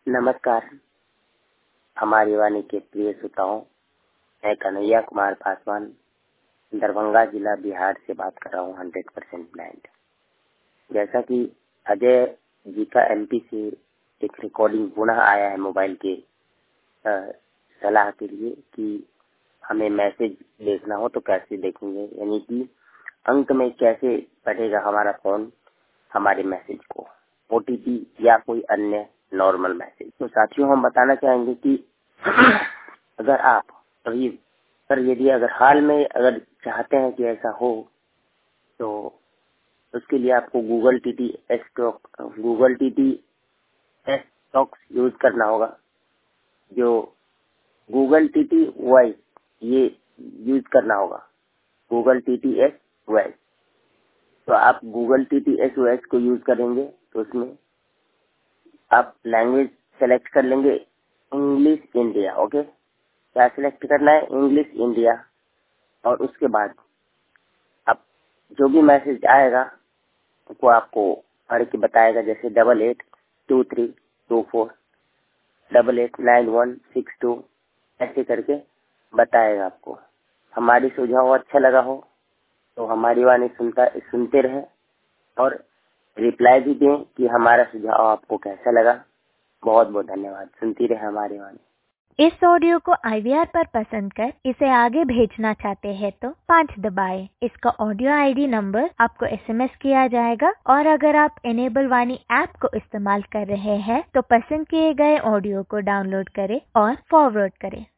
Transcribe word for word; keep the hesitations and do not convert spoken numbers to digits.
नमस्कार। हमारी वाणी के प्रिय श्रोताओं, मैं कन्हैया कुमार पासवान दरभंगा जिला बिहार से बात कर रहा हूँ हंड्रेड परसेंट ब्लाइंड। जैसा कि अजय जी का एमपी से एक रिकॉर्डिंग पुनः आया है मोबाइल के सलाह के लिए कि हमें मैसेज देखना हो तो कैसे देखेंगे, यानी कि अंक में कैसे पढ़ेगा हमारा फोन हमारे मैसेज को, ओटीपी या कोई अन्य नॉर्मल मैसेज। तो साथियों, हम बताना चाहेंगे कि अगर आप अभी सर यदि अगर हाल में अगर चाहते हैं कि ऐसा हो तो उसके लिए आपको Google T T S talk Google T T S talks use करना होगा। जो गूगल टी टी वॉइस ये यूज करना होगा, Google T T S voice. तो आप Google T T S voice को यूज करेंगे तो उसमें आप लैंग्वेज सेलेक्ट कर लेंगे इंग्लिश इंडिया। ओके, क्या सिलेक्ट करना है? English India. और उसके बाद आप जो भी मैसेज आएगा वो आपको पढ़ के बताएगा, जैसे double eight two three two four double eight nine one six two ऐसे करके बताएगा आपको। हमारी सुझाव अच्छा लगा हो तो हमारी वाणी सुनता सुनते रहे और रिप्लाई भी दें कि हमारा सुझाव आपको कैसा लगा। बहुत बहुत धन्यवाद। सुनती रहे हमारी वाणी। इस ऑडियो को आई वी आर पर पसंद कर इसे आगे भेजना चाहते हैं तो पाँच दबाएं। इसका ऑडियो आईडी नंबर आपको एसएमएस किया जाएगा और अगर आप एनेबल वाणी ऐप को इस्तेमाल कर रहे हैं तो पसंद किए गए ऑडियो को डाउनलोड करें और फॉरवर्ड करें।